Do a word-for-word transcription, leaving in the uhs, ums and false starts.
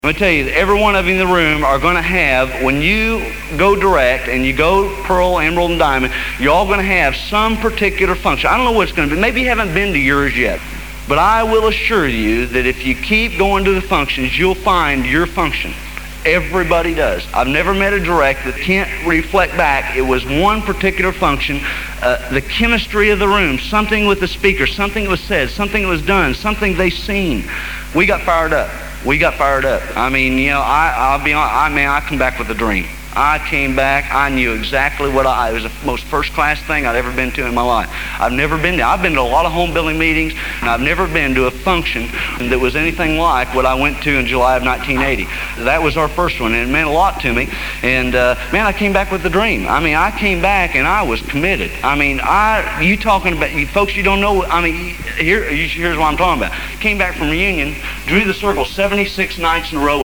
Let me tell you, every one of you in the room are going to have, when you go direct and you go Pearl, Emerald, and Diamond, you're all going to have some particular function. I don't know what it's going to be. Maybe you haven't been to yours yet. But I will assure you that if you keep going to the functions, you'll find your function. Everybody does. I've never met a direct that can't reflect back. It was one particular function, uh, the chemistry of the room, something with the speaker, something that was said, something that was done, something they seen. We got fired up. We got fired up. I mean, you know, I, I'll be honest, I mean, I come back with a dream. I came back, I knew exactly what I, it was the most first-class thing I'd ever been to in my life. I've never been there. I've been to a lot of home building meetings, and I've never been to a function that was anything like what I went to in July of nineteen eighty. That was our first one, and it meant a lot to me. And, uh, man, I came back with a dream. I mean, I came back, and I was committed. I mean, I, you talking about, you folks, you don't know, I mean, here, here's what I'm talking about. Came back from reunion, drew the circle seventy-six nights in a row.